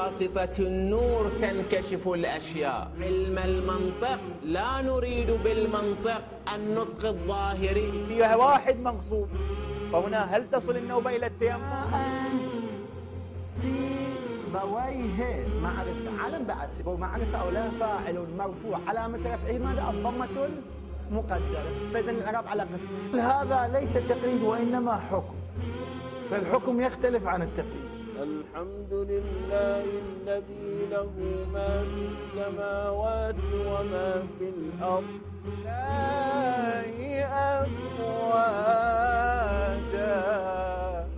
بواسطة النور تنكشف الأشياء. علم المنطق لا نريد بالمنطق النطق الظاهري. فيها واحد مغصوب، فهنا هل تصل النوبة إلى التيمم؟ سيبويه معرفة، علم بعد سيبويه معرفة أو لا. فاعل مرفوع علامة رفعه ماذا؟ الضمة المقدرة. فإذا الإعراب على قسمين. هذا ليس تقليد وإنما حكم، فالحكم يختلف عن التقليد. الحمد لله الذي له ما في السماوات وما في الأرض لا أفواجا.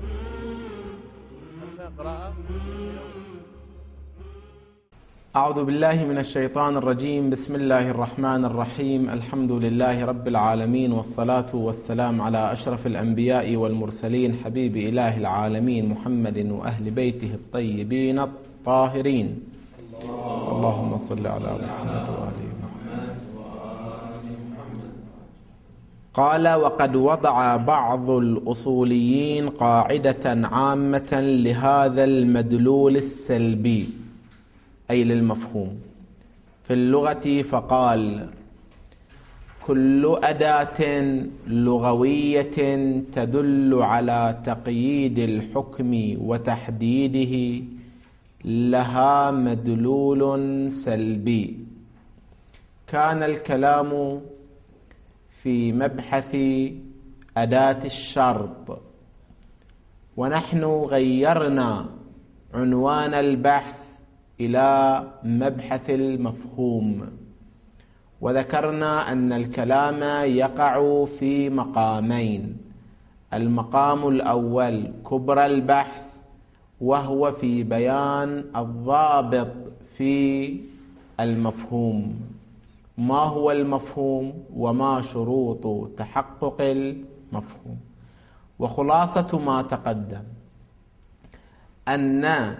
أعوذ بالله من الشيطان الرجيم. بسم الله الرحمن الرحيم. الحمد لله رب العالمين، والصلاة والسلام على أشرف الأنبياء والمرسلين، حبيب إله العالمين محمد وأهل بيته الطيبين الطاهرين. اللهم صل على محمد وآله محمد. قال: وقد وضع بعض الأصوليين قاعدة عامة لهذا المدلول السلبي، أي للمفهوم، في اللغة، فقال: كل أداة لغوية تدل على تقييد الحكم وتحديده لها مدلول سلبي. كان الكلام في مبحث أداة الشرط، ونحن غيرنا عنوان البحث إلى مبحث المفهوم، وذكرنا أن الكلام يقع في مقامين. المقام الأول كبرى البحث، وهو في بيان الضابط في المفهوم، ما هو المفهوم وما شروط تحقق المفهوم. وخلاصة ما تقدم أن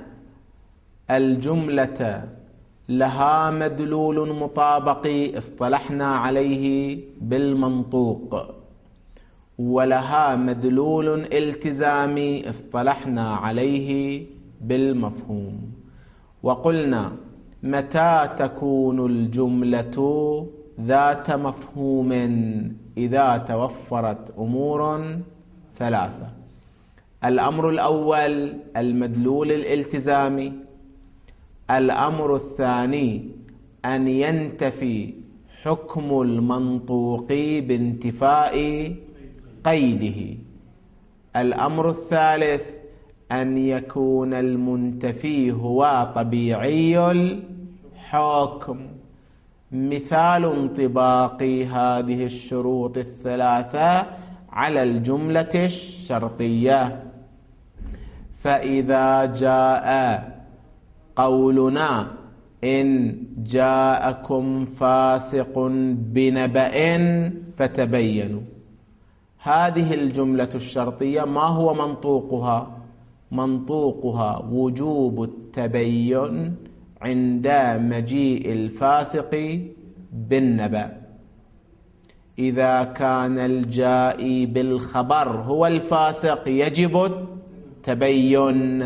الجملة لها مدلول مطابق اصطلحنا عليه بالمنطوق، ولها مدلول التزامي اصطلحنا عليه بالمفهوم. وقلنا: متى تكون الجملة ذات مفهوم؟ إذا توفرت أمور ثلاثة. الأمر الأول المدلول الالتزامي. الأمر الثاني أن ينتفي حكم المنطوق بانتفاء قيده. الأمر الثالث أن يكون المنتفي هو طبيعي الحكم. مثال انطباق هذه الشروط الثلاثة على الجملة الشرطية: فإذا جاء قولنا إن جاءكم فاسق بنبأ فتبينوا، هذه الجملة الشرطية ما هو منطوقها؟ منطوقها وجوب التبين عند مجيء الفاسق بالنبأ. إذا كان الجائي بالخبر هو الفاسق يجب التبين.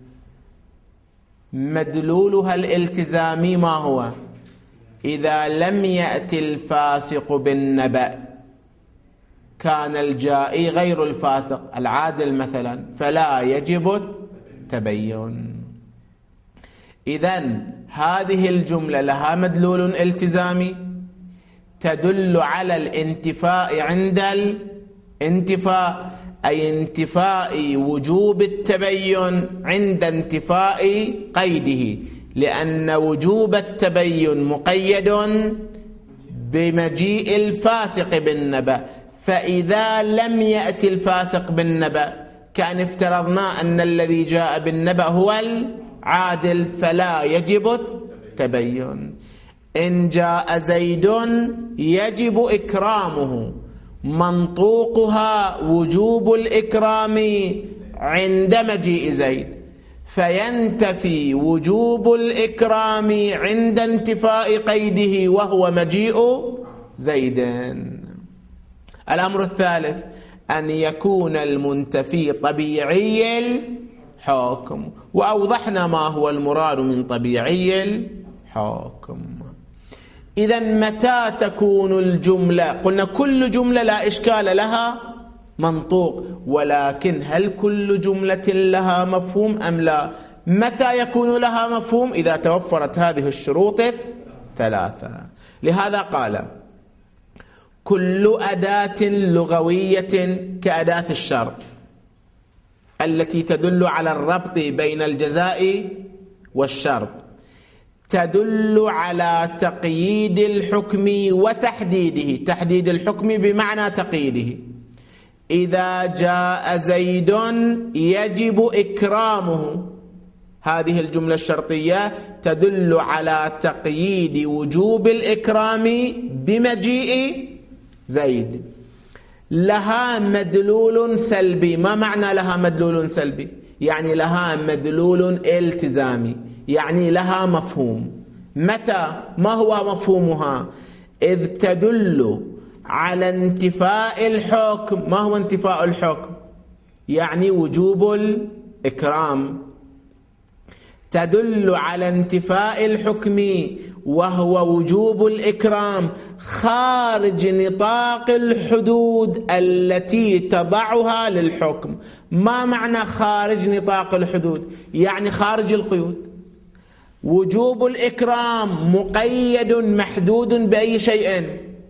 مدلولها الالتزامي ما هو؟ إذا لم يأتي الفاسق بالنبأ، كان الجائي غير الفاسق العادل مثلا، فلا يجب التبين. إذن هذه الجملة لها مدلول التزامي تدل على الانتفاء عند الانتفاء، أي انتفاء وجوب التبين عند انتفاء قيده، لأن وجوب التبين مقيد بمجيء الفاسق بالنبأ. فإذا لم يأتي الفاسق بالنبأ، كان افترضنا أن الذي جاء بالنبأ هو العادل، فلا يجب التبين. إن جاء زيد يجب إكرامه، منطوقها وجوب الإكرام عند مجيء زيد، فينتفي وجوب الإكرام عند انتفاء قيده وهو مجيء زيد. الأمر الثالث أن يكون المنتفي طبيعي الحكم، وأوضحنا ما هو المراد من طبيعي الحكم. إذن متى تكون الجملة؟ قلنا كل جملة لا إشكال لها منطوق، ولكن هل كل جملة لها مفهوم أم لا؟ متى يكون لها مفهوم؟ إذا توفرت هذه الشروط الثلاثة. لهذا قال: كل أداة لغوية كأداة الشرط التي تدل على الربط بين الجزاء والشرط، تدل على تقييد الحكم وتحديده. تحديد الحكم بمعنى تقييده. إذا جاء زيد يجب إكرامه، هذه الجملة الشرطية تدل على تقييد وجوب الإكرام بمجيء زيد. لها مدلول سلبي. ما معنى لها مدلول سلبي؟ يعني لها مدلول التزامي، يعني لها مفهوم. متى؟ ما هو مفهومها؟ إذ تدل على انتفاء الحكم. ما هو انتفاء الحكم؟ يعني وجوب الإكرام. تدل على انتفاء الحكم وهو وجوب الإكرام خارج نطاق الحدود التي تضعها للحكم. ما معنى خارج نطاق الحدود؟ يعني خارج القيود. وجوب الإكرام مقيد محدود بأي شيء؟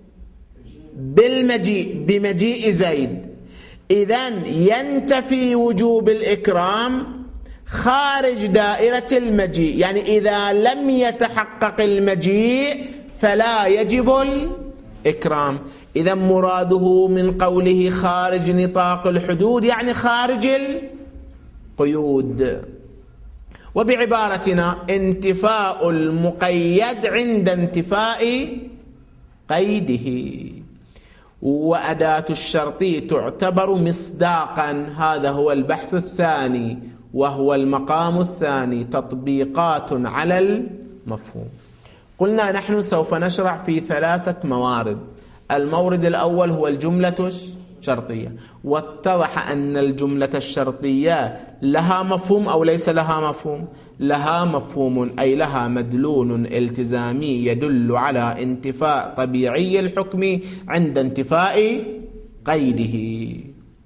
بالمجيء، بمجيء زيد. إذن ينتفي وجوب الإكرام خارج دائرة المجيء، يعني إذا لم يتحقق المجيء فلا يجب الإكرام. إذا مراده من قوله خارج نطاق الحدود يعني خارج القيود. وبعبارتنا انتفاء المقيد عند انتفاء قيده. وأداة الشرط تعتبر مصداقا. هذا هو البحث الثاني وهو المقام الثاني، تطبيقات على المفهوم. قلنا نحن سوف نشرع في 3 موارد. المورد الأول هو الجملة الشرطية، واتضح أن الجملة الشرطية لها مفهوم أو ليس لها مفهوم؟ لها مفهوم، أي لها مدلول التزامي يدل على انتفاء طبيعي الحكم عند انتفاء قيده.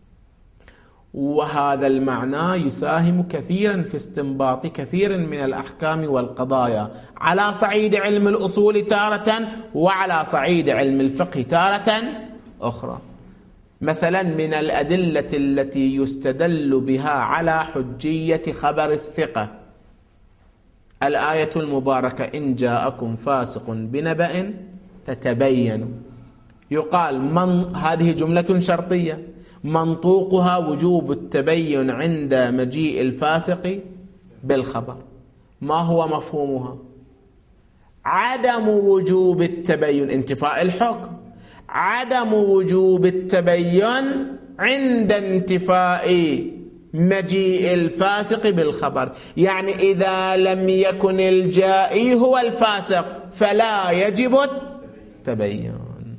وهذا المعنى يساهم كثيرا في استنباط كثير من الأحكام والقضايا على صعيد علم الأصول تارة، وعلى صعيد علم الفقه تارة أخرى. مثلا من الأدلة التي يستدل بها على حجية خبر الثقة الآية المباركة: إن جاءكم فاسق بنبأ فتبينوا. يقال هذه جملة شرطية منطوقها وجوب التبين عند مجيء الفاسق بالخبر. ما هو مفهومها؟ عدم وجوب التبين، انتفاء الحكم. عدم وجوب التبين عند انتفاء مجيء الفاسق بالخبر، يعني إذا لم يكن الجائي هو الفاسق فلا يجب التبين.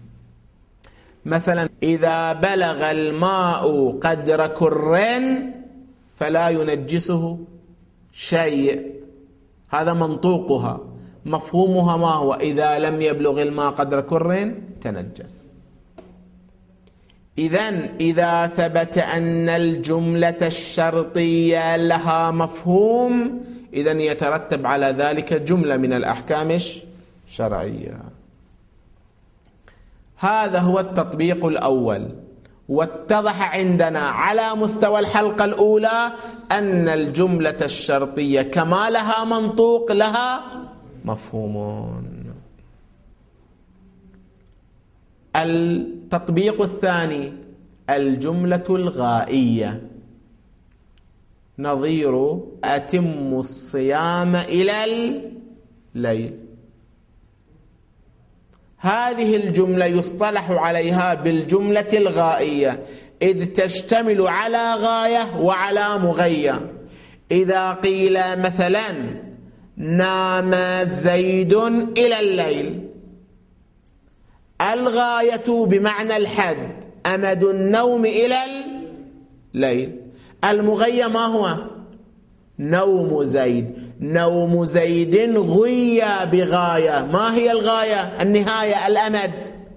مثلا إذا بلغ الماء قدر كر فلا ينجسه شيء، هذا منطوقها. مفهومها ما هو؟ إذا لم يبلغ الماء قدر كر تنجس. إذن إذا ثبت أن الجملة الشرطية لها مفهوم، إذن يترتب على ذلك جملة من الأحكام الشرعية. هذا هو التطبيق الأول. واتضح عندنا على مستوى الحلقة الأولى أن الجملة الشرطية كما لها منطوق لها مفهوم. التطبيق الثاني الجملة الغائية، نظير أتم الصيام إلى الليل. هذه الجملة يصطلح عليها بالجملة الغائية، إذ تشتمل على غاية وعلى مغية. إذا قيل مثلا نام زيد إلى الليل، الغاية بمعنى الحد، أمد النوم إلى الليل. المغية ما هو؟ نوم زيد. نوم زيد غيّ بغاية. ما هي الغاية؟ النهاية، الأمد،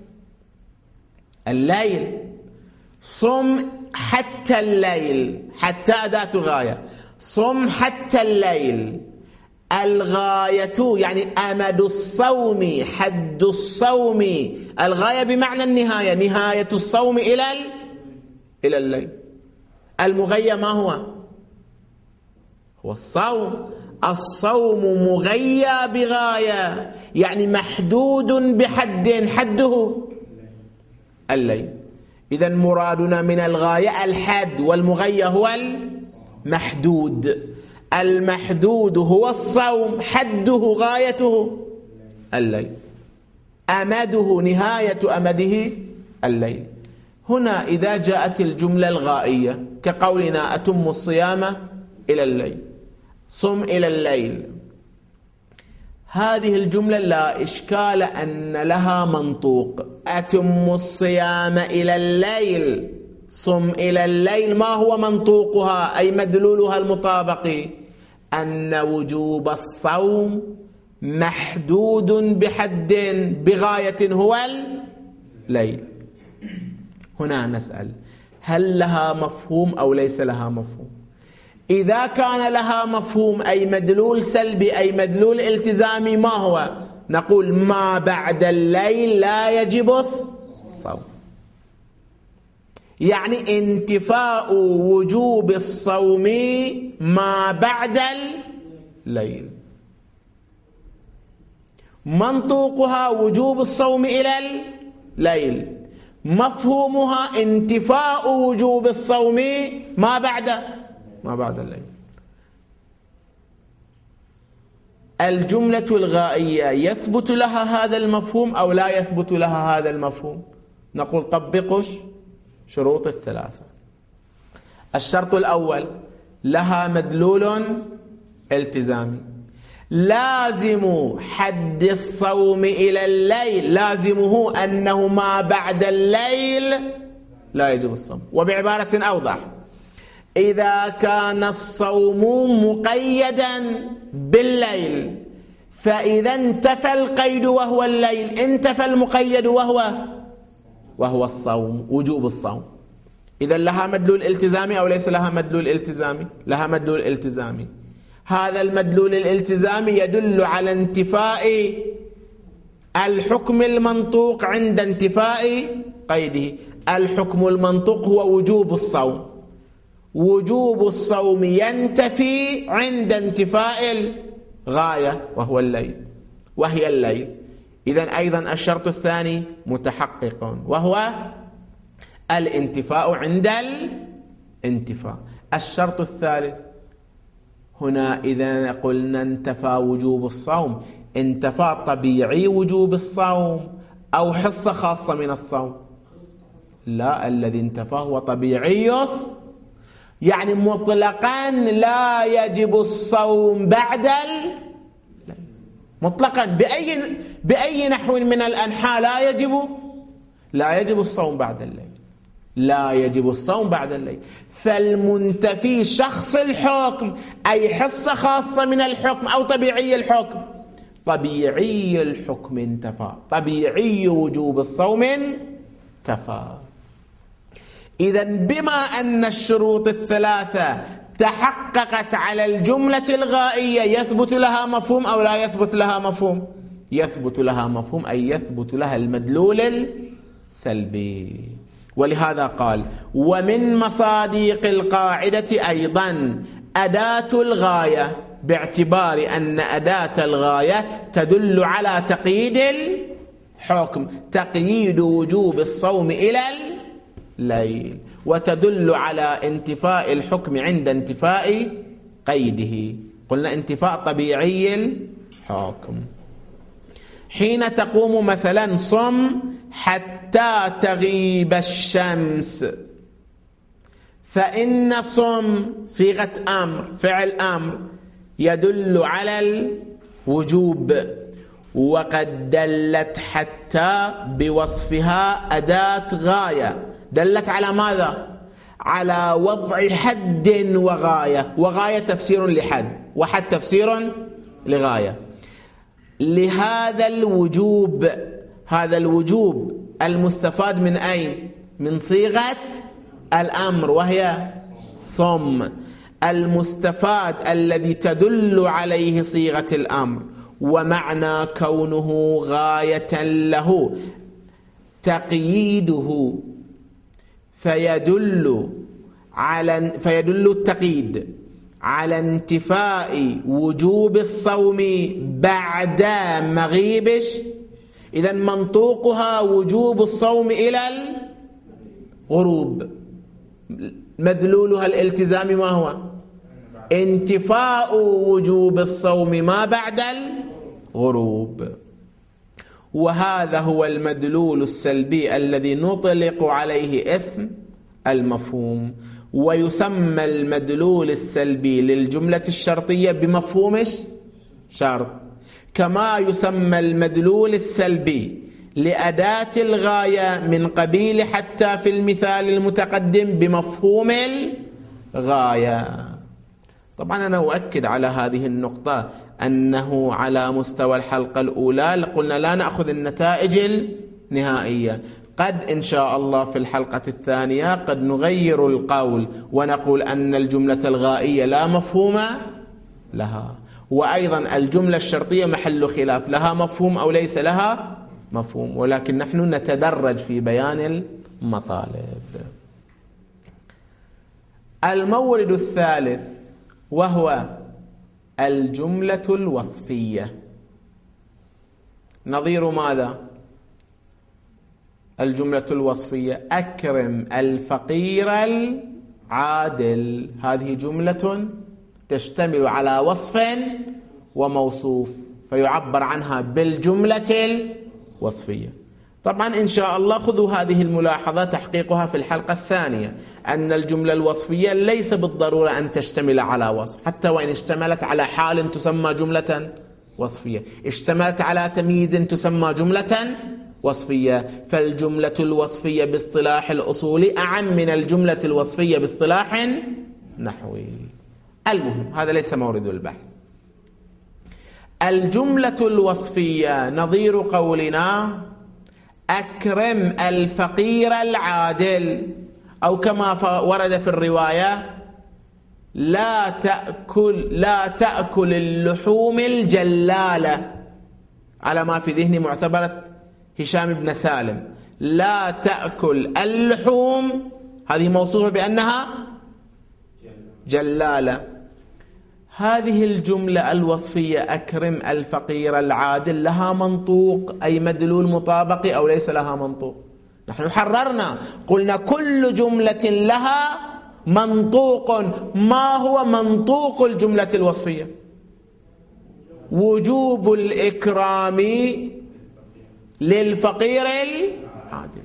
الليل. صم حتى الليل، حتى أداة غاية. صم حتى الليل. الغاية يعني أمد الصوم، حد الصوم. الغاية بمعنى النهاية، نهاية الصوم إلى الليل. المغيّ ما هو؟ هو الصوم. الصوم مغيّ بغاية، يعني محدود بحد، حده الليل. إذن مرادنا من الغاية الحد، والمغيّ هو المحدود. المحدود هو الصوم، حده غايته الليل، أمده نهاية أمده الليل. هنا إذا جاءت الجملة الغائية كقولنا أتم الصيام إلى الليل، صم إلى الليل، هذه الجملة لا إشكال أن لها منطوق. أتم الصيام إلى الليل، صم إلى الليل، ما هو منطوقها أي مدلولها المطابقي؟ أن وجوب الصوم محدود بحد بغاية هو الليل. هنا نسأل هل لها مفهوم أو ليس لها مفهوم؟ إذا كان لها مفهوم أي مدلول سلبي أي مدلول التزامي، ما هو؟ نقول ما بعد الليل لا يجب الصوم، يعني انتفاء وجوب الصوم ما بعد الليل. منطوقها وجوب الصوم إلى الليل، مفهومها انتفاء وجوب الصوم ما بعد الليل. الجملة الغائية يثبت لها هذا المفهوم أو لا يثبت لها هذا المفهوم؟ نقول طبقوا شروط الثلاثة. الشرط الأول لها مدلول التزامي، لازم حد الصوم إلى الليل لازمه أنه ما بعد الليل لا يجب الصوم. وبعبارة أوضح، إذا كان الصوم مقيدا بالليل فإذا انتفى القيد وهو الليل انتفى المقيد وهو الصوم، وجوب الصوم. إذا لها مدلول التزامي أو ليس لها مدلول التزامي؟ لها مدلول التزامي. هذا المدلول الالتزامي يدل على انتفاء الحكم المنطوق عند انتفاء قيده. الحكم المنطوق هو وجوب الصوم، وجوب الصوم ينتفي عند انتفاء الغاية وهي الليل. إذن أيضا الشرط الثاني متحقق وهو الانتفاء عند الانتفاء. الشرط الثالث هنا إذا قلنا انتفى وجوب الصوم، انتفى طبيعي وجوب الصوم أو حصة خاصة من الصوم؟ لا، الذي انتفى هو طبيعي، يعني مطلقا لا يجب الصوم بعد مطلقا بأي نحو من الأنحاء لا يجب الصوم بعد الليل، لا يجب الصوم بعد الليل. فالمنتفي شخص الحكم أي حصة خاصة من الحكم أو طبيعي الحكم، طبيعي الحكم انتفى، طبيعي وجوب الصوم انتفى. إذن بما أن الشروط الثلاثة تحققت على الجملة الغائية يثبت لها مفهوم أو لا يثبت لها مفهوم؟ يثبت لها مفهوم، أي يثبت لها المدلول السلبي. ولهذا قال ومن مصادق القاعدة أيضا أداة الغاية، باعتبار أن أداة الغاية تدل على تقييد الحكم، تقييد وجوب الصوم إلى الليل، وتدل على انتفاء الحكم عند انتفاء قيده. قلنا انتفاء طبيعي الحكم. حين تقوم مثلا صم حتى تغيب الشمس، فإن صم صيغة أمر فعل أمر يدل على الوجوب، وقد دلت حتى بوصفها أداة غاية، دلت على ماذا؟ على وضع حد وغاية. وغاية تفسير لحد، وحد تفسير لغاية. لهذا الوجوب، هذا الوجوب المستفاد من أين؟ من صيغة الأمر وهي صم، المستفاد الذي تدل عليه صيغة الأمر، ومعنى كونه غاية له تقييده، فيدل التقييد على انتفاء وجوب الصوم بعد مغيب. إذن منطوقها وجوب الصوم إلى الغروب، مدلولها الالتزام ما هو؟ انتفاء وجوب الصوم ما بعد الغروب. وهذا هو المدلول السلبي الذي نطلق عليه اسم المفهوم. ويسمى المدلول السلبي للجملة الشرطية بمفهوم شرط، كما يسمى المدلول السلبي لأداة الغاية من قبيل حتى في المثال المتقدم بمفهوم الغاية. طبعا أنا أؤكد على هذه النقطة أنه على مستوى الحلقة الأولى قلنا لا نأخذ النتائج النهائية. قد إن شاء الله في الحلقة الثانية قد نغير القول ونقول أن الجملة الغائية لا مفهوم لها، وأيضا الجملة الشرطية محل خلاف، لها مفهوم أو ليس لها مفهوم، ولكن نحن نتدرج في بيان المطالب. المورد الثالث وهو الجملة الوصفية. نظير ماذا؟ الجملة الوصفية: أكرم الفقير العادل. هذه جملة تشتمل على وصف وموصوف، فيعبر عنها بالجملة الوصفية. طبعا إن شاء الله خذوا هذه الملاحظة تحقيقها في الحلقة الثانية، أن الجملة الوصفية ليس بالضرورة أن تشتمل على وصف، حتى وإن اشتملت على حال تسمى جملة وصفية، اشتملت على تمييز تسمى جملة وصفية. فالجملة الوصفية باصطلاح الأصول أعم من الجملة الوصفية باصطلاح نحوي. المهم هذا ليس مورد البحث. الجملة الوصفية نظير قولنا أكرم الفقير العادل، أو كما ورد في الرواية لا تأكل اللحوم الجلالة، على ما في ذهني معتبرة هشام بن سالم. لا تأكل اللحوم، هذه موصوفة بأنها جلالة. هذه الجملة الوصفية أكرم الفقير العادل لها منطوق، أي مدلول مطابقي، أو ليس لها منطوق؟ نحن حررنا قلنا كل جملة لها منطوق. ما هو منطوق الجملة الوصفية؟ وجوب الإكرام للفقير العادل.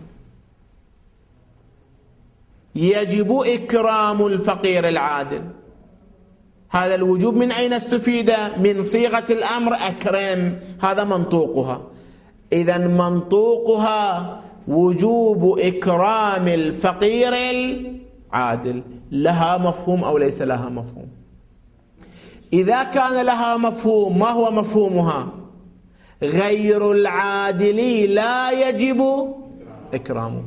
يجب إكرام الفقير العادل. هذا الوجوب من أين استفيد؟ من صيغة الأمر أكرم، هذا منطوقها. إذن منطوقها وجوب إكرام الفقير العادل. لها مفهوم أو ليس لها مفهوم؟ إذا كان لها مفهوم، ما هو مفهومها؟ غير العادل لا يجب إكرامه،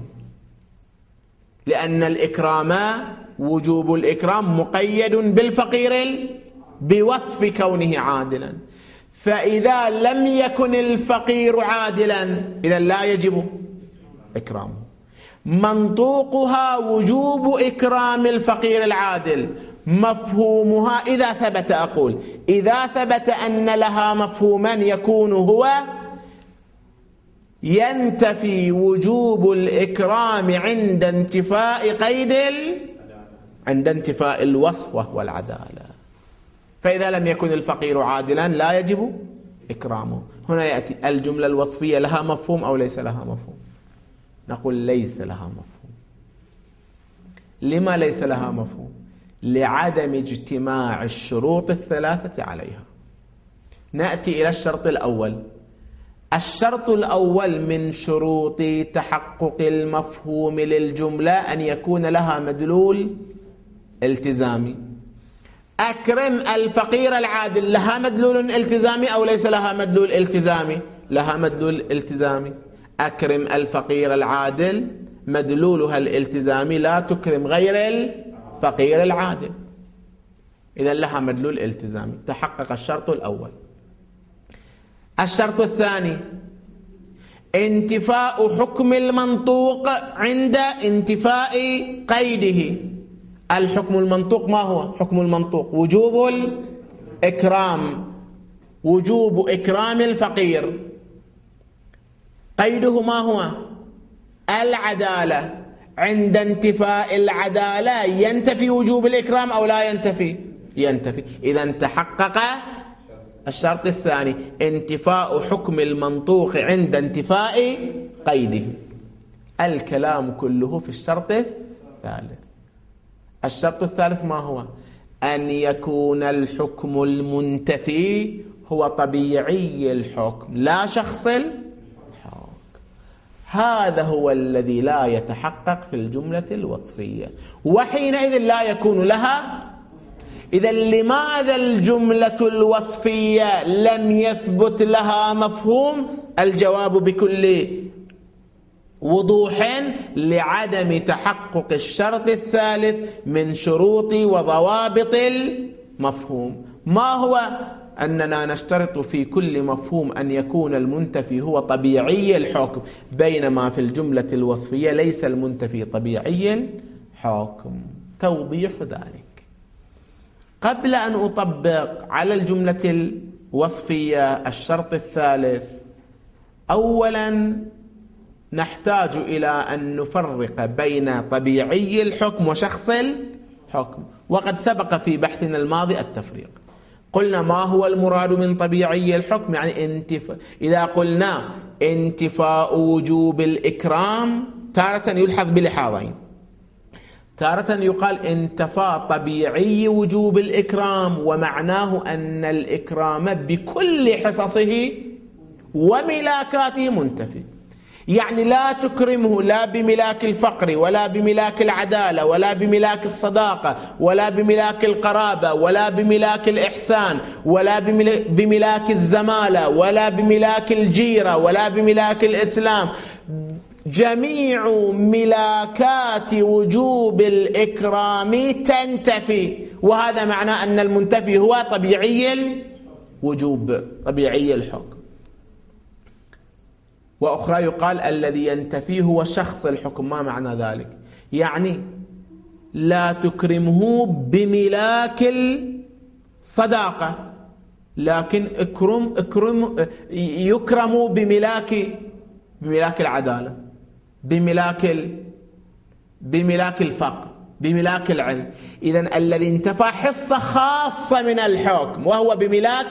لأن الإكرام وجوب الإكرام مقيد بالفقير بوصف كونه عادلا. فإذا لم يكن الفقير عادلا إذا لا يجب إكرامه. منطوقها وجوب إكرام الفقير العادل. مفهومها إذا ثبت، أقول إذا ثبت أن لها مفهوما يكون هو ينتفي وجوب الإكرام عند انتفاء عند انتفاء الوصف وهو العدالة. فإذا لم يكن الفقير عادلا لا يجب إكرامه. هنا يأتي الجملة الوصفية لها مفهوم أو ليس لها مفهوم؟ نقول ليس لها مفهوم. لما ليس لها مفهوم؟ لعدم اجتماع الشروط الثلاثة عليها. نأتي إلى الشرط الأول: الشرط الأول من شروط تحقق المفهوم للجملة أن يكون لها مدلول التزامي. أكرم الفقير العادل لها مدلول التزامي أو ليس لها مدلول التزامي؟ لها مدلول التزامي. أكرم الفقير العادل مدلولها الالتزامي لا تكرم غير الفقير العادل، إذن لها مدلول التزامي. تحقق الشرط الأول. الشرط الثاني انتفاء حكم المنطوق عند انتفاء قيده. الحكم المنطوق ما هو؟ حكم المنطوق وجوب الإكرام، وجوب إكرام الفقير. قيده ما هو؟ العدالة. عند انتفاء العدالة ينتفي وجوب الإكرام أو لا ينتفي؟ ينتفي. إذن تحقق الشرط الثاني انتفاء حكم المنطوق عند انتفاء قيده. الكلام كله في الشرط الثالث. الشرط الثالث ما هو؟ أن يكون الحكم المنتفي هو طبيعي الحكم لا شخص الحكم. هذا هو الذي لا يتحقق في الجملة الوصفية، وحينئذ لا يكون لها. إذا لماذا الجملة الوصفية لم يثبت لها مفهوم؟ الجواب بكل وضوح لعدم تحقق الشرط الثالث من شروط وضوابط المفهوم. ما هو؟ أننا نشترط في كل مفهوم أن يكون المنتفي هو طبيعي الحكم، بينما في الجملة الوصفية ليس المنتفي طبيعي الحكم. توضيح ذلك قبل أن أطبق على الجملة الوصفية الشرط الثالث. أولا نحتاج إلى أن نفرق بين طبيعي الحكم وشخص الحكم، وقد سبق في بحثنا الماضي التفريق. قلنا ما هو المراد من طبيعي الحكم؟ يعني إذا قلنا انتفاء وجوب الإكرام تارة يلحظ بلحاظين. تارة يقال انتفى طبيعي وجوب الإكرام، ومعناه أن الإكرام بكل حصصه وملاكاته منتفي. يعني لا تكرمه لا بملاك الفقر ولا بملاك العدالة ولا بملاك الصداقة ولا بملاك القرابة ولا بملاك الإحسان ولا بملاك الزمالة ولا بملاك الجيرة ولا بملاك الإسلام. جميع ملاكات وجوب الإكرام تنتفي، وهذا معناه أن المنتفي هو طبيعي الوجوب طبيعي الحكم. وأخرى يقال الذي ينتفي هو شخص الحكم. ما معنى ذلك؟ يعني لا تكرمه بملاك الصداقة، لكن يكرم بملاك العدالة، بملاك الفقر، بملاك العلم. إذن الذي انتفى حصة خاصة من الحكم وهو بملاك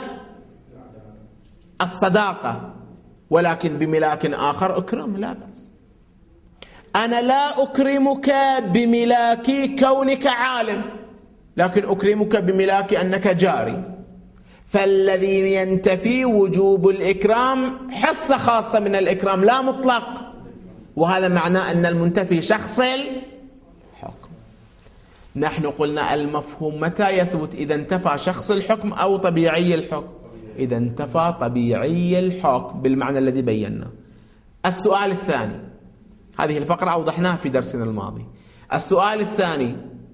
الصداقة، ولكن بملاك آخر أكرم لا بأس. أنا لا أكرمك بملاك كونك عالم، لكن أكرمك بملاك أنك جاري. فالذي ينتفي وجوب الإكرام حصة خاصة من الإكرام لا مطلق، وهذا معناه أن المنتفي شخص الحكم. نحن قلنا المفهوم متى يثبت؟ إذا انتفى شخص الحكم أو طبيعي الحكم. إذا انتفى طبيعي الحكم بالمعنى الذي بينا. السؤال الثاني، هذه الفقرة أوضحناها في درسنا الماضي. السؤال الثاني،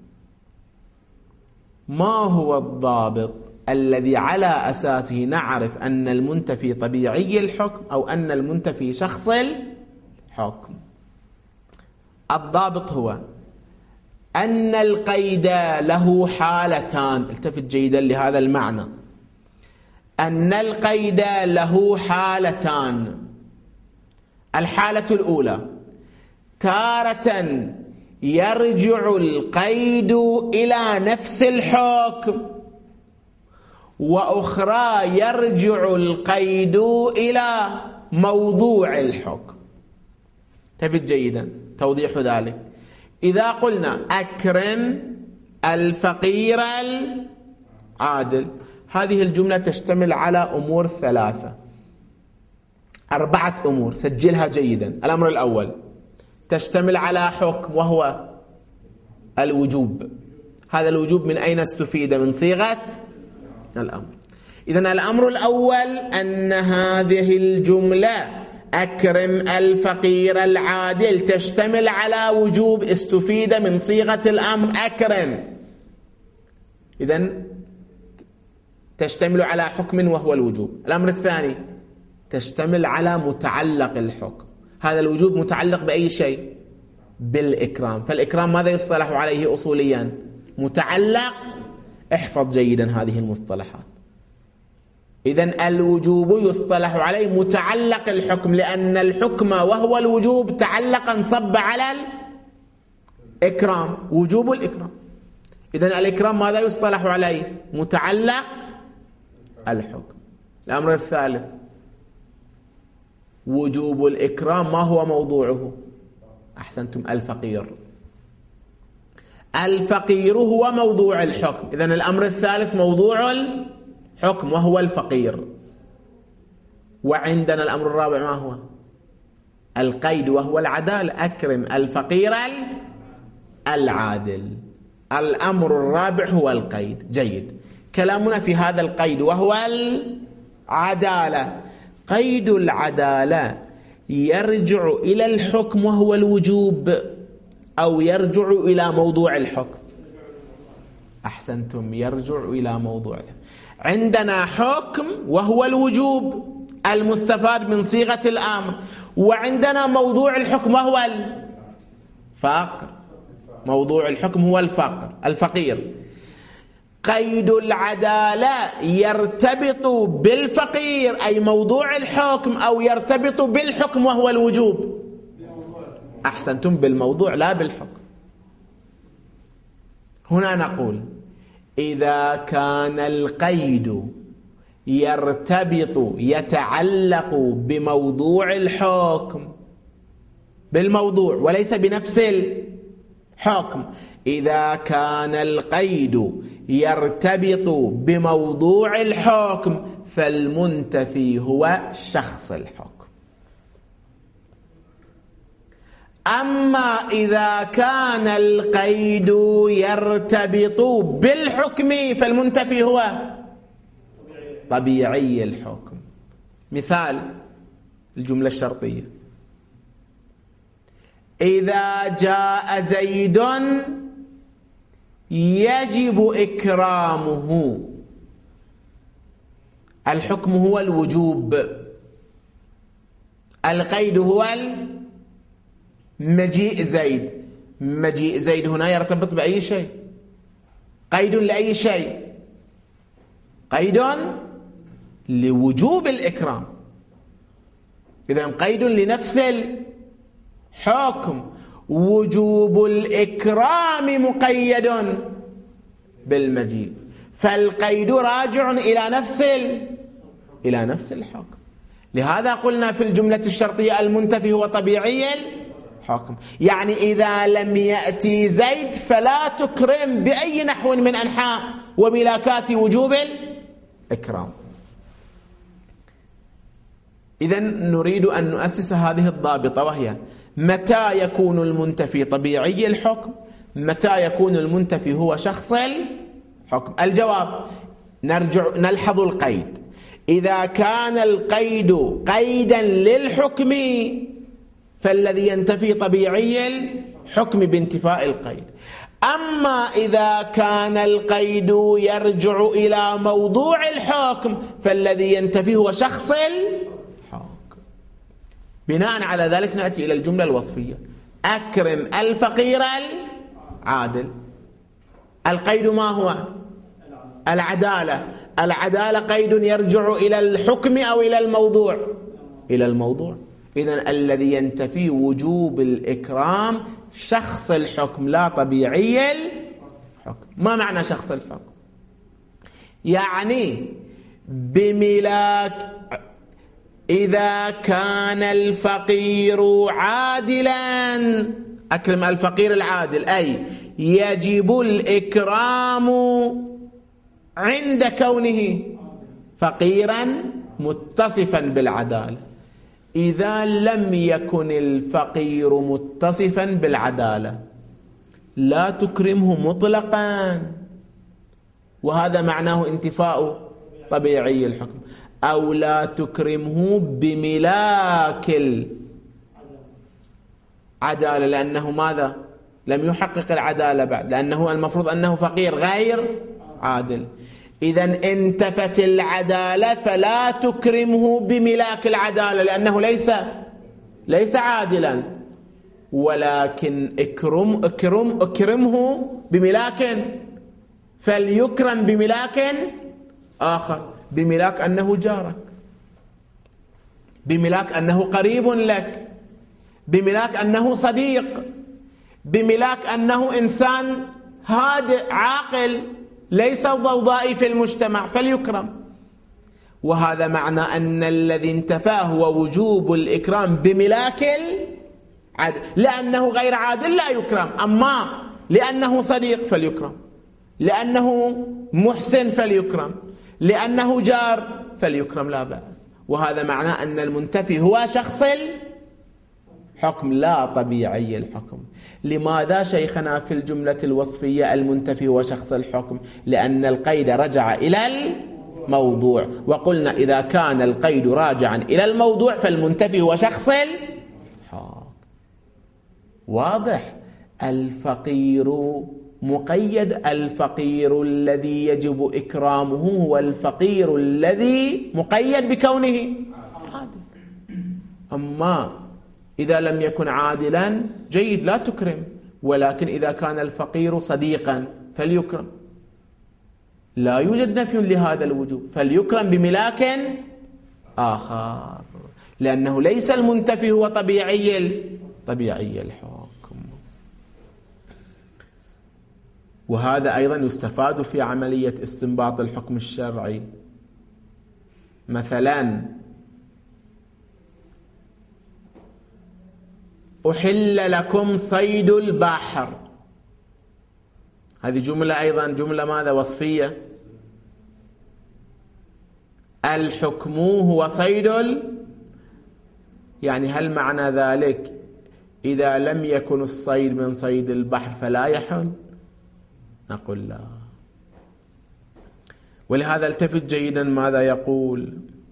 ما هو الضابط الذي على أساسه نعرف أن المنتفي طبيعي الحكم أو أن المنتفي شخص الحكم؟ الضابط هو أن القيد له حالتان. التفت جيدا لهذا المعنى. أن القيد له حالتان. الحالة الأولى، تارة يرجع القيد إلى نفس الحكم، وأخرى يرجع القيد إلى موضوع الحكم. التفت جيدا توضيح ذلك. إذا قلنا أكرم الفقير العادل، هذه الجملة تشتمل على أمور ثلاثة. 4 أمور سجلها جيدا. الأمر الأول تشتمل على حكم وهو الوجوب. هذا الوجوب من أين استفيد؟ من صيغة الأمر. إذن الأمر الأول أن هذه الجملة أكرم الفقير العادل تشتمل على وجوب، استفيد من صيغة الأمر أكرم. إذن تشتمل على حكم وهو الوجوب. الأمر الثاني تشتمل على متعلق الحكم. هذا الوجوب متعلق بأي شيء؟ بالإكرام. فالإكرام ماذا يصطلح عليه أصوليا؟ متعلق. احفظ جيدا هذه المصطلحات. إذن الوجوب يصطلح عليه متعلق الحكم، لأن الحكم وهو الوجوب تعلق انصب على الإكرام، وجوب الإكرام. إذن الإكرام ماذا يصطلح عليه؟ متعلق الحكم. الأمر الثالث وجوب الإكرام ما هو موضوعه؟ أحسنتم، الفقير. الفقير هو موضوع الحكم. إذن الأمر الثالث موضوع الحكم وهو الفقير. وعندنا الأمر الرابع ما هو؟ القيد وهو العدالة. أكرم الفقير العادل. الأمر الرابع هو القيد. جيد. كلامنا في هذا القيد وهو العدالة. قيد العدالة يرجع إلى الحكم وهو الوجوب أو يرجع إلى موضوع الحكم؟ أحسنتم، يرجع إلى موضوع الحكم. عندنا حكم وهو الوجوب المستفاد من صيغة الأمر، وعندنا موضوع الحكم وهو الفقر. موضوع الحكم هو الفقير. قيد العدالة يرتبط بالفقير أي موضوع الحكم، أو يرتبط بالحكم وهو الوجوب؟ أحسنتم، بالموضوع لا بالحكم. هنا نقول إذا كان القيد يتعلق بموضوع الحكم، بالموضوع وليس بنفس الحكم. إذا كان القيد يرتبط بموضوع الحكم فالمنتفي هو شخص الحكم. أما إذا كان القيد يرتبط بالحكم فالمنتفي هو طبيعي الحكم. مثال الجملة الشرطية: إذا جاء زيد يجب إكرامه. الحكم هو الوجوب، القيد هو مجيء زيد. مجيء زيد هنا يرتبط بأي شيء؟ قيد لأي شيء؟ قيد لوجوب الإكرام. إذن قيد لنفس الحكم. وجوب الإكرام مقيد بالمجيء، فالقيد راجع إلى نفس الحكم. لهذا قلنا في الجملة الشرطية المنتفي هو طبيعي الحكم. يعني إذا لم يأتي زيد فلا تكرم بأي نحو من أنحاء وملاكات وجوب الإكرام. إذن نريد أن نؤسس هذه الضابطة، وهي متى يكون المنتفي طبيعي الحكم؟ متى يكون المنتفي هو شخص الحكم؟ الجواب: نلحظ القيد. إذا كان القيد قيدا للحكم فالذي ينتفي طبيعي الحكم بانتفاء القيد. أما إذا كان القيد يرجع إلى موضوع الحكم فالذي ينتفي هو شخص الحكم. بناء على ذلك نأتي إلى الجملة الوصفية: أكرم الفقير العادل. القيد ما هو؟ العدالة. العدالة قيد يرجع إلى الحكم أو إلى الموضوع؟ إلى الموضوع. إذن الذي ينتفي وجوب الإكرام شخص الحكم لا طبيعي الحكم. ما معنى شخص الحكم؟ يعني بملاك. إذا كان الفقير عادلا، أكرم الفقير العادل، أي يجب الإكرام عند كونه فقيرا متصفا بالعدالة. إذا لم يكن الفقير متصفا بالعدالة لا تكرمه مطلقا، وهذا معناه انتفاء طبيعي الحكم، أو لا تكرمه بملاك العدالة، لأنه ماذا؟ لم يحقق العدالة بعد، لأنه المفروض أنه فقير غير عادل. إذن انتفت العدالة فلا تكرمه بملاك العدالة لأنه ليس عادلا، ولكن اكرمه بملاك، فليكرم بملاك آخر، بملاك أنه جارك، بملاك أنه قريب لك، بملاك أنه صديق، بملاك أنه إنسان هادئ عاقل ليس ضوضائي في المجتمع، فليكرم. وهذا معنى أن الذي انتفاه هو وجوب الإكرام بملاك العدل، لأنه غير عادل لا يكرم، أما لأنه صديق فليكرم، لأنه محسن فليكرم، لأنه جار فليكرم، لا بأس. وهذا معنى أن المنتفي هو شخص الحكم لا طبيعي الحكم. لماذا شيخنا في الجملة الوصفية المنتفي هو شخص الحكم؟ لأن القيد رجع إلى الموضوع، وقلنا إذا كان القيد راجعا إلى الموضوع فالمنتفي هو شخص الحكم. واضح؟ الفقير مقيد، الفقير الذي يجب إكرامه هو الفقير الذي مقيد بكونه عادل. أما إذا لم يكن عادلا جيد لا تكرم، ولكن إذا كان الفقير صديقا فليكرم، لا يوجد نفي لهذا الوجوب، فليكرم بملاك آخر، لأنه ليس المنتفي هو طبيعي الحكم. وهذا أيضا يستفاد في عملية استنباط الحكم الشرعي. مثلا أحل لكم صيد البحر، هذه جملة أيضا جملة ماذا؟ وصفية. الحكم هو صيد يعني هل معنى ذلك إذا لم يكن الصيد من صيد البحر فلا يحل؟ نقول لا. ولهذا التفت جيدا ماذا يقول: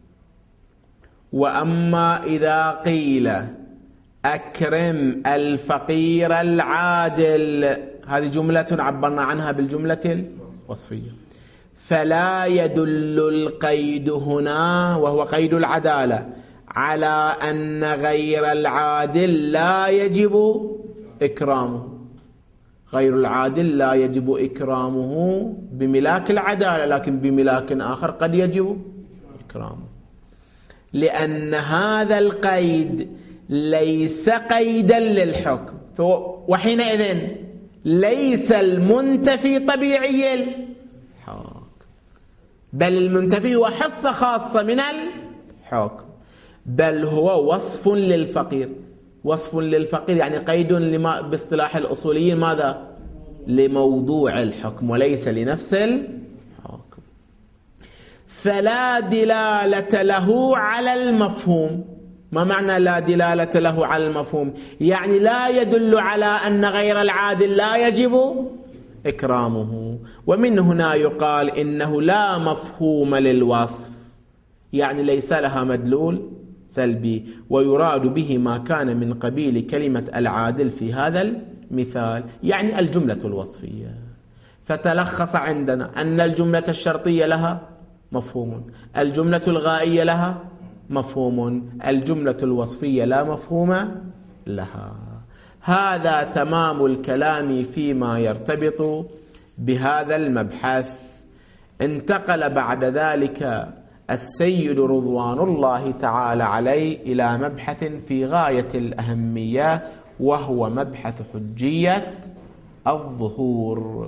وأما إذا قيل أكرم الفقير العادل، هذه جملة عبرنا عنها بالجملة الوصفية، فلا يدل القيد هنا وهو قيد العدالة على أن غير العادل لا يجب إكرامه. غير العادل لا يجب إكرامه بملاك العدالة، لكن بملاك آخر قد يجب إكرامه، لأن هذا القيد ليس قيدا للحكم، وحينئذ ليس المنتفي طبيعي الحكم، بل المنتفي هو حصة خاصة من الحكم، بل هو وصف للفقير. وصف للفقير يعني قيد باصطلاح الأصوليين ماذا؟ لموضوع الحكم وليس لنفس الحكم. فلا دلالة له على المفهوم. ما معنى لا دلالة له على المفهوم؟ يعني لا يدل على أن غير العادل لا يجب إكرامه. ومن هنا يقال إنه لا مفهوم للوصف، يعني ليس لها مدلول سلبي، ويراد به ما كان من قبيل كلمة العادل في هذا المثال، يعني الجملة الوصفية. فتلخص عندنا أن الجملة الشرطية لها مفهوم، الجملة الغائية لها مفهوم، الجملة الوصفية لا مفهوم لها. هذا تمام الكلام فيما يرتبط بهذا المبحث. انتقل بعد ذلك السيد رضوان الله تعالى عليه إلى مبحث في غاية الأهمية، وهو مبحث حجية الظهور.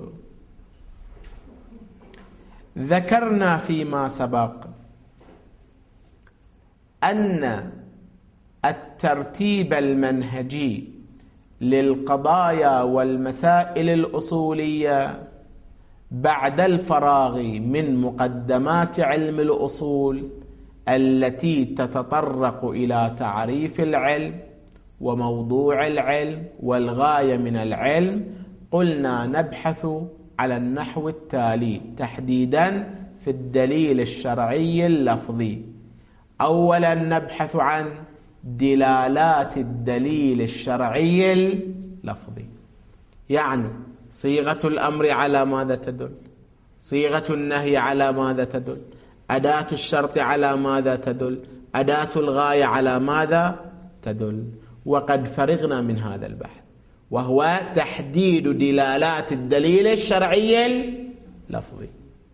ذكرنا فيما سبق أن الترتيب المنهجي للقضايا والمسائل الأصولية بعد الفراغ من مقدمات علم الأصول التي تتطرق إلى تعريف العلم وموضوع العلم والغاية من العلم، قلنا نبحث على النحو التالي تحديدا في الدليل الشرعي اللفظي. أولا نبحث عن دلالات الدليل الشرعي اللفظي، يعني صيغة الأمر على ماذا تدل، صيغة النهي على ماذا تدل، أداة الشرط على ماذا تدل، أداة الغاية على ماذا تدل. وقد فرغنا من هذا البحث، وهو تحديد دلالات الدليل الشرعي اللفظي.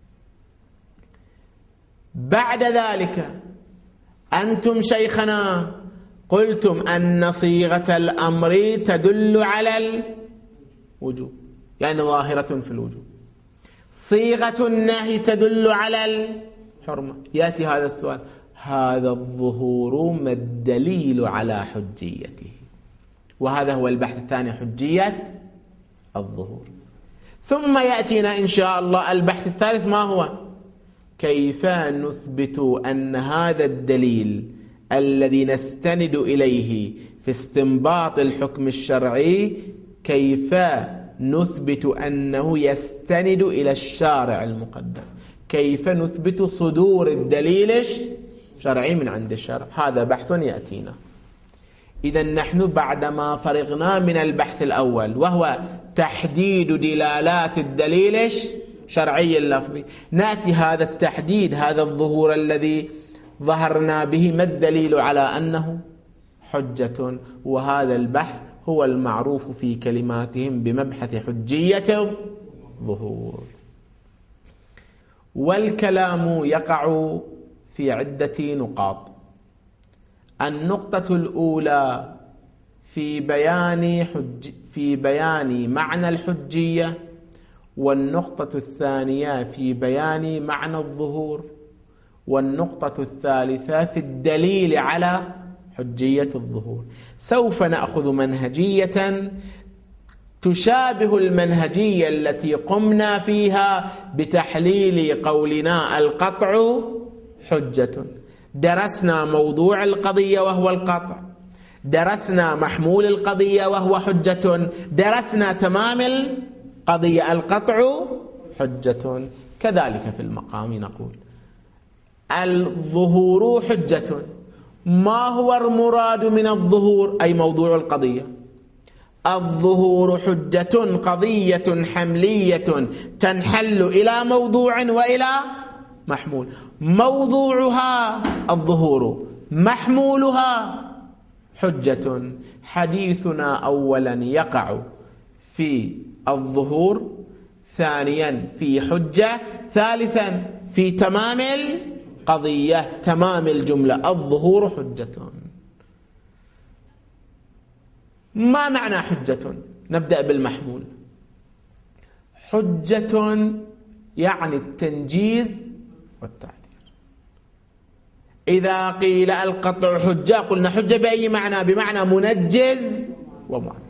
بعد ذلك أنتم شيخنا قلتم أن صيغة الأمر تدل على الوجوب، يعني ظاهرة في الوجوب. صيغة النهي تدل على الحرمة. يأتي هذا السؤال: هذا الظهور ما الدليل على حجيته؟ وهذا هو البحث الثاني، حجية الظهور. ثم يأتينا إن شاء الله البحث الثالث، ما هو؟ كيف نثبت أن هذا الدليل الذي نستند إليه في استنباط الحكم الشرعي، كيف نثبت أنه يستند إلى الشارع المقدس؟ كيف نثبت صدور الدليل الشرعي من عند الشرع؟ هذا بحث يأتينا. إذن نحن بعدما فرغنا من البحث الأول وهو تحديد دلالات الدليل الشرعي اللفظي، نأتي هذا التحديد، هذا الظهور الذي ظهرنا به، ما الدليل على أنه حجة؟ وهذا البحث هو المعروف في كلماتهم بمبحث حجية الظهور. والكلام يقع في عدة نقاط. النقطة الأولى في بيان معنى الحجية، والنقطة الثانية في بيان معنى الظهور، والنقطة الثالثة في الدليل على حجية الظهور. سوف نأخذ منهجية تشابه المنهجية التي قمنا فيها بتحليل قولنا القطع حجة. درسنا موضوع القضية وهو القطع، درسنا محمول القضية وهو حجة، درسنا تمام القضية القطع حجة. كذلك في المقام نقول الظهور حجة. ما هو المراد من الظهور؟ أي موضوع القضية. الظهور حجة قضية حملية تنحل إلى موضوع وإلى محمول. موضوعها الظهور، محمولها حجة. حديثنا أولا يقع في الظهور، ثانيا في حجة، ثالثا في تمام القضية، تمام الجملة، الظهور حجة. ما معنى حجة؟ نبدأ بالمحمول. حجة يعني التنجيز والتعديل. إذا قيل القطع حجة قلنا حجة بأي معنى؟ بمعنى منجز ومعدل.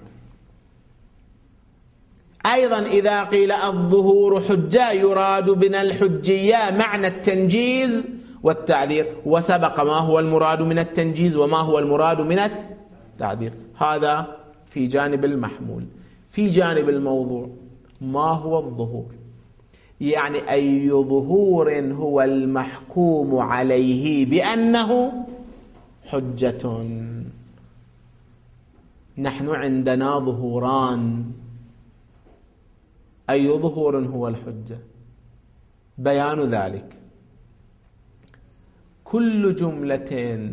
أيضا إذا قيل الظهور حجة يراد من الحجية معنى التنجيز والتعذير، وسبق ما هو المراد من التنجيز وما هو المراد من التعذير. هذا في جانب المحمول. في جانب الموضوع، ما هو الظهور؟ يعني أي ظهور هو المحكوم عليه بأنه حجة. نحن عندنا ظهوران. أي ظهور هو الحجة؟ بيان ذلك: كل جملة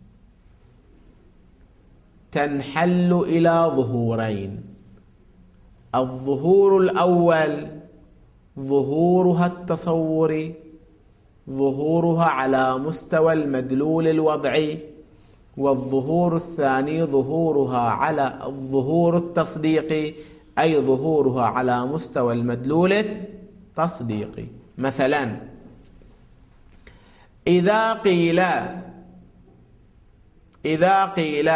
تنحل إلى ظهورين. الظهور الأول ظهورها التصوري، ظهورها على مستوى المدلول الوضعي، والظهور الثاني ظهورها على الظهور التصديقي، أي ظهورها على مستوى المدلول التصديقي. مثلا إذا قيل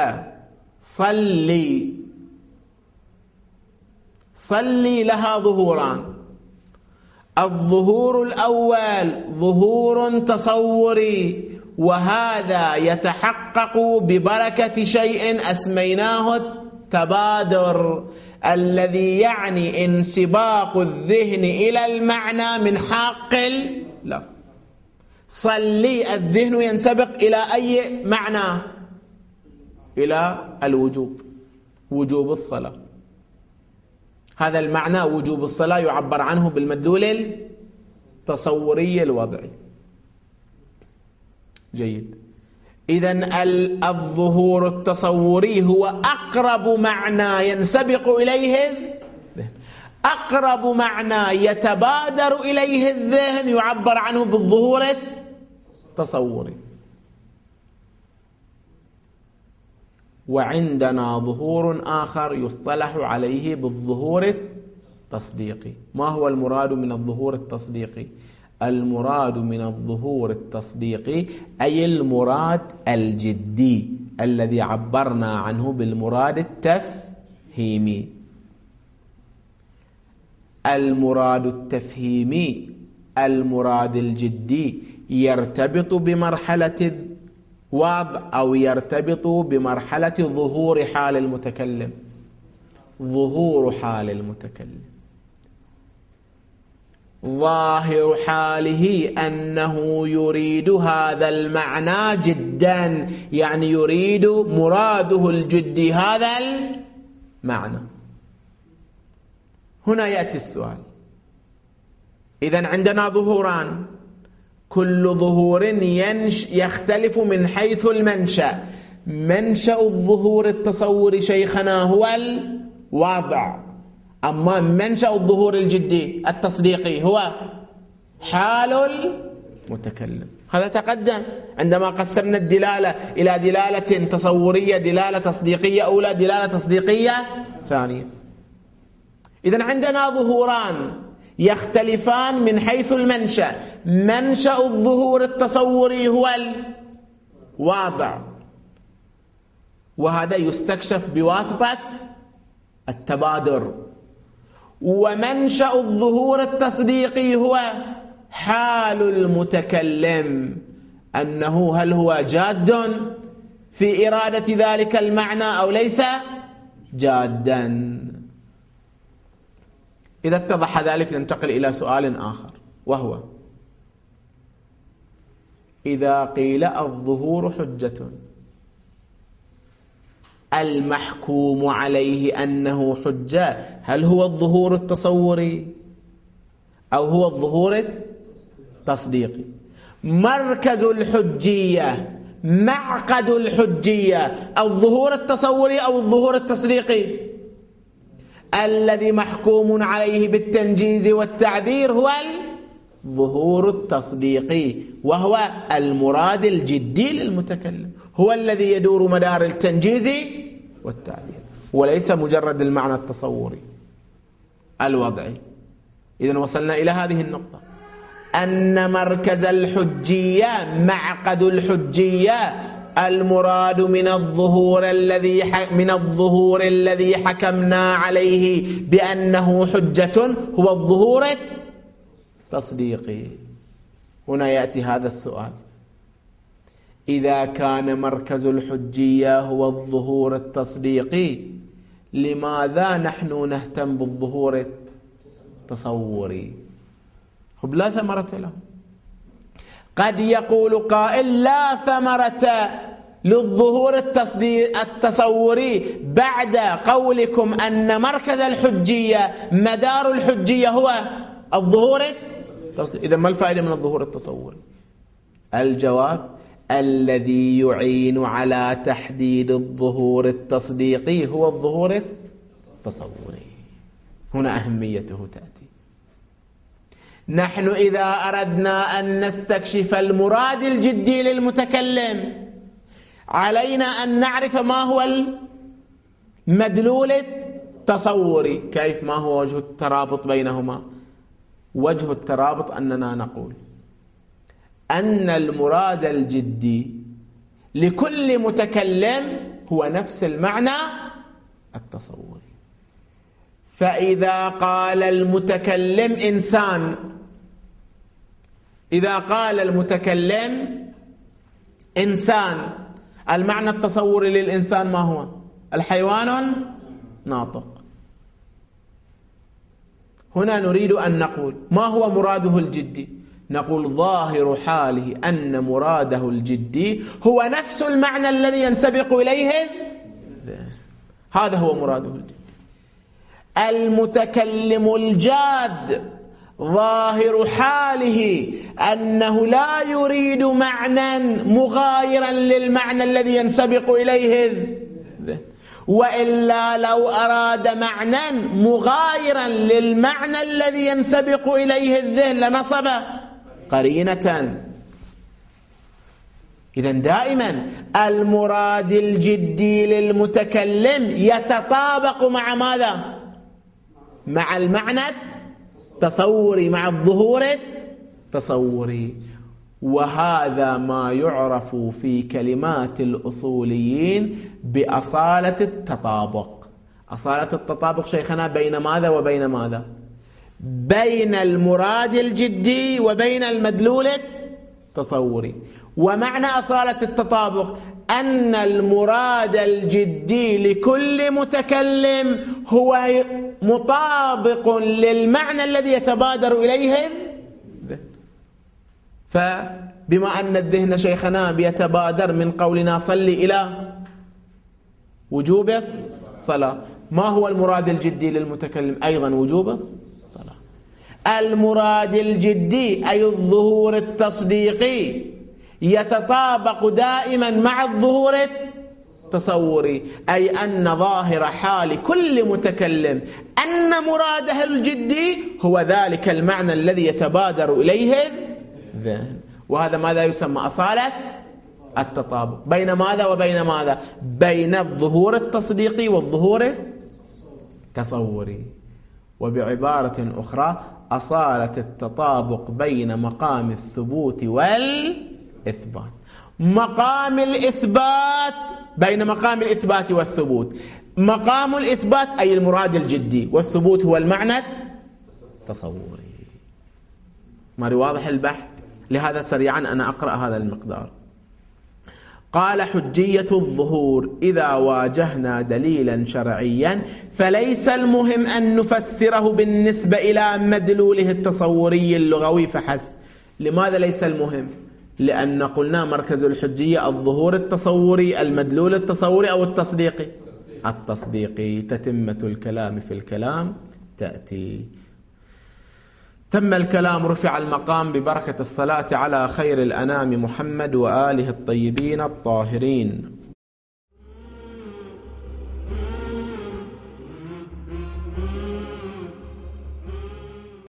صلي لها ظهوران. الظهور الأول ظهور تصوري، وهذا يتحقق ببركة شيء أسميناه التبادر، الذي يعني انسباق الذهن إلى المعنى من حاق اللفظ. صلي، الذهن ينسبق إلى أي معنى؟ إلى الوجوب، وجوب الصلاة. هذا المعنى وجوب الصلاة يعبر عنه بالمدلول التصوري الوضعي. جيد. إذن الظهور التصوري هو أقرب معنى ينسبق إليه الذهن، أقرب معنى يتبادر إليه الذهن يعبر عنه بالظهور التصوري. وعندنا ظهور آخر يصطلح عليه بالظهور التصديقي. ما هو المراد من الظهور التصديقي؟ المراد من الظهور التصديقي أي المراد الجدي الذي عبرنا عنه بالمراد التفهيمي. المراد التفهيمي، المراد الجدي، يرتبط بمرحلة الوضع أو يرتبط بمرحلة ظهور حال المتكلم. ظهور حال المتكلم، ظاهر حاله أنه يريد هذا المعنى جدا، يعني يريد مراده الجدي هذا المعنى. هنا يأتي السؤال، إذن عندنا ظهوران، كل ظهور يختلف من حيث المنشأ. منشأ الظهور التصوري شيخنا هو الوضع، أما منشأ الظهور الجدي التصديقي هو حال المتكلم. هذا تقدم عندما قسمنا الدلالة إلى دلالة تصورية، دلالة تصديقية أولى، دلالة تصديقية ثانية. إذن عندنا ظهوران يختلفان من حيث المنشأ. منشأ الظهور التصوري هو الواضع، وهذا يستكشف بواسطة التبادر. ومنشأ الظهور التصديقي هو حال المتكلم، أنه هل هو جاد في إرادة ذلك المعنى أو ليس جادا. إذا اتضح ذلك ننتقل إلى سؤال آخر، وهو إذا قيل الظهور حجة، المحكوم عليه أنه حجة هل هو الظهور التصوري أو هو الظهور التصديقي؟ مركز الحجية، معقد الحجية، الظهور التصوري أو الظهور التصديقي؟ الذي محكوم عليه بالتنجيز والتعذير هو الظهور التصديقي، وهو المراد الجدي للمتكلم، هو الذي يدور مدار التنجيز والتعذير، وليس مجرد المعنى التصوري الوضعي. إذن وصلنا إلى هذه النقطة، أن مركز الحجية، معقد الحجية، المراد من الظهور الذي حكمنا عليه بأنه حجة هو الظهور التصديقي. هنا يأتي هذا السؤال، إذا كان مركز الحجية هو الظهور التصديقي، لماذا نحن نهتم بالظهور التصوري؟ خب لا ثمرة له. قد يقول قائل لا ثمرة للظهور التصوري بعد قولكم أن مركز الحجية، مدار الحجية هو الظهور التصديقي. إذا ما الفائدة من الظهور التصوري؟ الجواب: الذي يعين على تحديد الظهور التصديقي هو الظهور التصوري. هنا أهميته تأتي. نحن إذا أردنا أن نستكشف المراد الجدي للمتكلم علينا أن نعرف ما هو المدلول التصوري. كيف؟ ما هو وجه الترابط بينهما؟ وجه الترابط أننا نقول أن المراد الجدي لكل متكلم هو نفس المعنى التصوري. فإذا قال المتكلم إنسان، إذا قال المتكلم إنسان، المعنى التصوري للإنسان ما هو؟ الحيوان ناطق. هنا نريد أن نقول ما هو مراده الجدي؟ نقول ظاهر حاله أن مراده الجدي هو نفس المعنى الذي ينسبق إليه الذهن. هذا هو مراده الجدي. المتكلم الجاد ظاهر حاله أنه لا يريد معنى مغايرا للمعنى الذي ينسبق إليه الذهن، وإلا لو أراد معنى مغايرا للمعنى الذي ينسبق إليه الذهن لنصب قرينة. إذن دائما المراد الجدي للمتكلم يتطابق مع ماذا؟ مع المعنى التصوري، مع الظهور التصوري. وهذا ما يعرف في كلمات الأصوليين بأصالة التطابق. أصالة التطابق شيخنا بين ماذا وبين ماذا؟ بين المراد الجدي وبين المدلول التصوري. ومعنى أصالة التطابق أن المراد الجدي لكل متكلم هو مطابق للمعنى الذي يتبادر إليه الذهن. فبما أن الذهن شيخنا بيتبادر من قولنا صلي إلى وجوب الصلاة، ما هو المراد الجدي للمتكلم؟ أيضا وجوب الصلاة. المراد الجدي أي الظهور التصديقي يتطابق دائما مع الظهور التصوري، أي أن ظاهر حال كل متكلم أن مراده الجدي هو ذلك المعنى الذي يتبادر إليه الذهن. وهذا ماذا يسمى؟ أصالة التطابق. بين ماذا وبين ماذا؟ بين الظهور التصديقي والظهور التصوري. وبعبارة أخرى أصالة التطابق بين مقام الثبوت والإثبات. مقام الإثبات بين مقام الإثبات والثبوت. مقام الإثبات أي المراد الجدي، والثبوت هو المعنى التصوري. ما واضح البحث؟ لهذا سريعا أنا أقرأ هذا المقدار. قال حجية الظهور إذا واجهنا دليلا شرعيا فليس المهم أن نفسره بالنسبة إلى مدلوله التصوري اللغوي فحسب. لماذا ليس المهم؟ لأن قلنا مركز الحجية الظهور التصوري، المدلول التصوري أو التصديقي؟ التصديقي. تتمة الكلام في الكلام تأتي. تم الكلام، رفع المقام ببركة الصلاة على خير الأنام محمد وآله الطيبين الطاهرين.